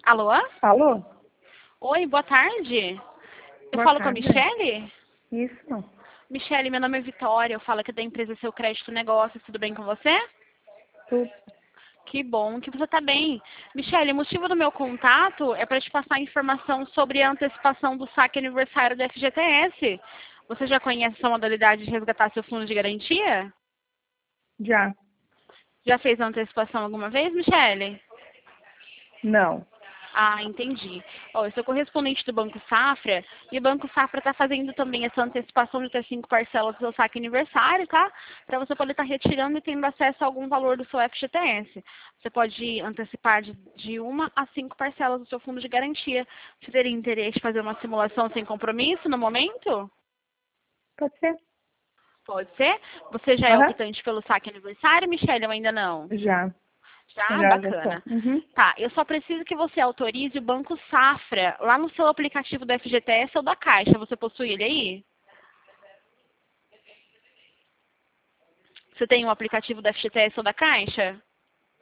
Alô? Alô? Oi, boa tarde. Eu Boa falo com a tarde. Michele? Isso. Michele, meu nome é Vitória, eu falo aqui da empresa Seu Crédito Negócios, tudo bem com você? Tudo. Que bom que você está bem. Michele, o motivo do meu contato é para te passar informação sobre a antecipação do saque aniversário da FGTS. Você já conhece essa modalidade de resgatar seu fundo de garantia? Já. Já fez a antecipação alguma vez, Michele? Não. Ah, entendi. Ó, eu sou correspondente do Banco Safra e o Banco Safra está fazendo também essa antecipação de ter 5 parcelas do seu saque aniversário, tá? Para você poder estar retirando e tendo acesso a algum valor do seu FGTS. Você pode antecipar de 1 a 5 parcelas do seu fundo de garantia. Você teria interesse em fazer uma simulação sem compromisso no momento? Pode ser? Pode ser? Você já é Aham. optante pelo saque aniversário, Michelle, ou ainda não? Já. Já? Já sou. Bacana. Uhum. Tá, eu só preciso que você autorize o Banco Safra lá no seu aplicativo da FGTS ou da Caixa. Você possui ele aí? Você tem um aplicativo da FGTS ou da Caixa?